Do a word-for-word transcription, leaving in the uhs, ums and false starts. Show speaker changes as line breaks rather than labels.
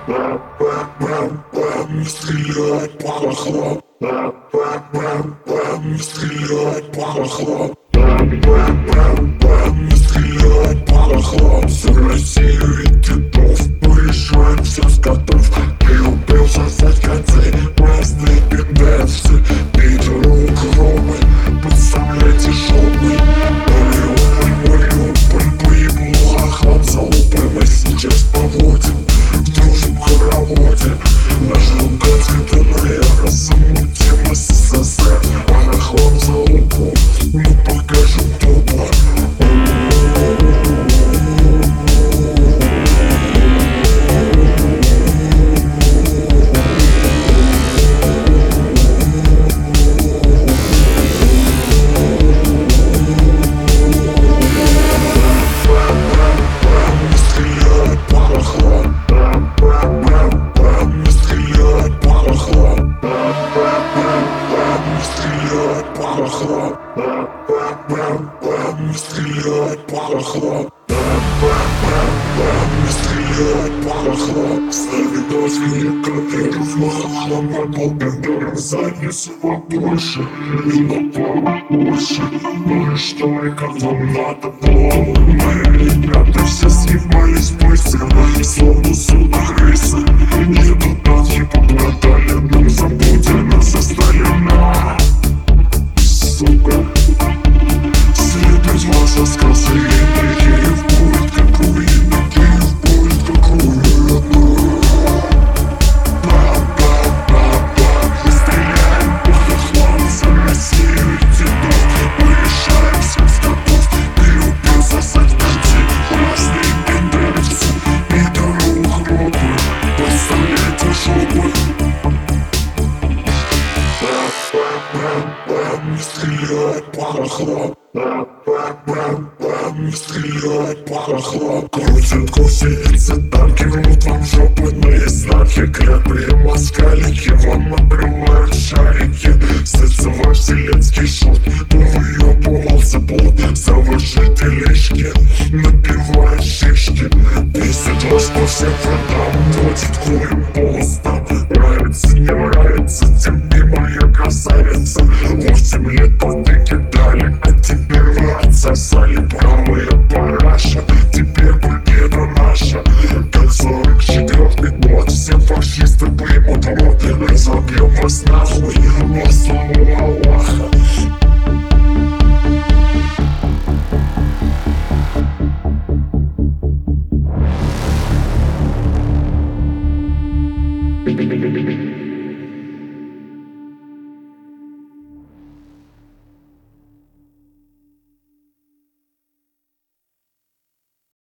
Бэм-бэм-бэм, стреляй, пахло. Бэм-бэм-бэм, стреляй, пахло. Бэм-бэм-бэм, стреляй, пахло. Всю Россию и дедов порешаем все с котов. Ты убил сосать концы, разные пидевцы. Питеру укромы, подставляйте шоу. Мариуполь, поебло, хохлам залупой. Мы сейчас поводим в дружном хороводе. Наш луганский ДНР, замутим СССР. А хохлам залупу мы покажем тупо. Бэм-бэм-бэм, стреляй, пахло. Бэм-бэм-бэм, стреляй, пахло. Стави дождь, кадров, махалом на полбендером. Задницу побольше и на пару больше. Ну и что, и как вам надо было? Мои ребята все съебались быстро, словно судно рейса. Едут на хип-хоп на Таллин, забудьте нас со Сталина. Сука, следует вас рассказы, и Киев будет как руина, Киев будет как руина. Бам-бам-бам-бам, мы стреляем по хохлам за Россию и дедов. Мы решаем всех скотов, ты любил сосать концы, разные пидевцы. Питеру укропы, подставляйте шубы. Бэм-бэм-бэм, стреляй, пахло. Бэм-бэм-бэм, стреляй, пахло. Крутят гусеницы, танки рвут вам жопные знаки. Крепкие москалики вам обрывают шарики. Снится ваш вселенский шут, то выебывался плод. За ваши тележки напивает шишки. Бесит вас по всем фронтам, платит хуем по устам. Нравится, не нравится, тебе моя красавица. Восемь лет потыки дали, а теперь вы отсосали правая параша. Теперь победа наша, как сорок четвёртый год. Все фашисты примут рот, разобьем вас нахуй во славу Аллаха.